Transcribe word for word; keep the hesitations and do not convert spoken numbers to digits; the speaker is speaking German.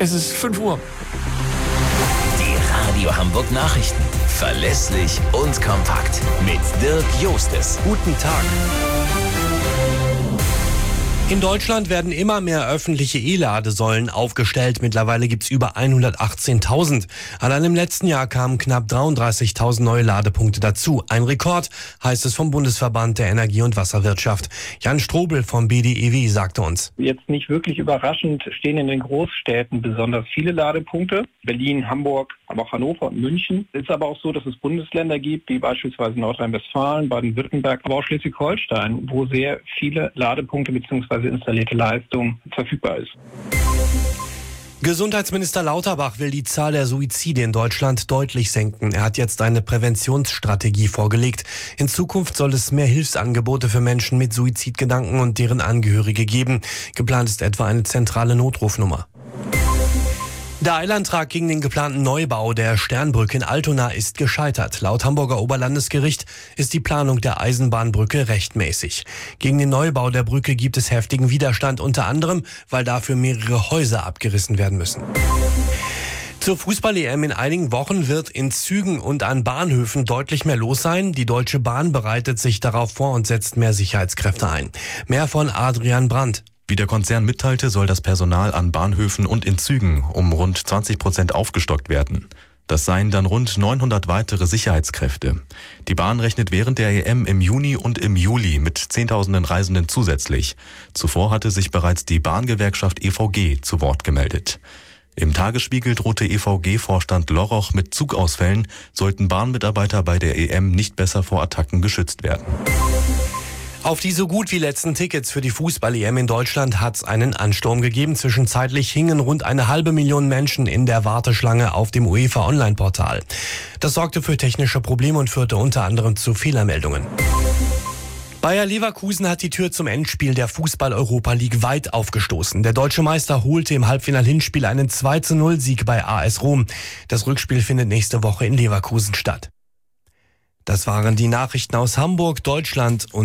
Es ist fünf Uhr. Die Radio Hamburg Nachrichten. Verlässlich und kompakt. Mit Dirk Jostes. Guten Tag. In Deutschland werden immer mehr öffentliche E-Ladesäulen aufgestellt. Mittlerweile gibt es über hundertachtzehntausend. Allein im letzten Jahr kamen knapp dreiunddreißigtausend neue Ladepunkte dazu. Ein Rekord, heißt es vom Bundesverband der Energie- und Wasserwirtschaft. Jan Strobel vom B D E W sagte uns. Jetzt nicht wirklich überraschend stehen in den Großstädten besonders viele Ladepunkte. Berlin, Hamburg, aber auch Hannover und München. Es ist aber auch so, dass es Bundesländer gibt, wie beispielsweise Nordrhein-Westfalen, Baden-Württemberg, aber auch Schleswig-Holstein, wo sehr viele Ladepunkte bzw. installierte Leistung verfügbar ist. Gesundheitsminister Lauterbach will die Zahl der Suizide in Deutschland deutlich senken. Er hat jetzt eine Präventionsstrategie vorgelegt. In Zukunft soll es mehr Hilfsangebote für Menschen mit Suizidgedanken und deren Angehörige geben. Geplant ist etwa eine zentrale Notrufnummer. Der Eilantrag gegen den geplanten Neubau der Sternbrücke in Altona ist gescheitert. Laut Hamburger Oberlandesgericht ist die Planung der Eisenbahnbrücke rechtmäßig. Gegen den Neubau der Brücke gibt es heftigen Widerstand, unter anderem, weil dafür mehrere Häuser abgerissen werden müssen. Zur Fußball-E M in einigen Wochen wird in Zügen und an Bahnhöfen deutlich mehr los sein. Die Deutsche Bahn bereitet sich darauf vor und setzt mehr Sicherheitskräfte ein. Mehr von Adrian Brandt. Wie der Konzern mitteilte, soll das Personal an Bahnhöfen und in Zügen um rund zwanzig Prozent aufgestockt werden. Das seien dann rund neunhundert weitere Sicherheitskräfte. Die Bahn rechnet während der E M im Juni und im Juli mit Zehntausenden Reisenden zusätzlich. Zuvor hatte sich bereits die Bahngewerkschaft E V G zu Wort gemeldet. Im Tagesspiegel drohte E V G-Vorstand Loroch mit Zugausfällen, sollten Bahnmitarbeiter bei der E M nicht besser vor Attacken geschützt werden. Auf die so gut wie letzten Tickets für die Fußball-E M in Deutschland hat es einen Ansturm gegeben. Zwischenzeitlich hingen rund eine halbe Million Menschen in der Warteschlange auf dem UEFA-Online-Portal. Das sorgte für technische Probleme und führte unter anderem zu Fehlermeldungen. Bayer Leverkusen hat die Tür zum Endspiel der Fußball-Europa League weit aufgestoßen. Der deutsche Meister holte im Halbfinal-Hinspiel einen zwei zu null Sieg bei A S Rom. Das Rückspiel findet nächste Woche in Leverkusen statt. Das waren die Nachrichten aus Hamburg, Deutschland und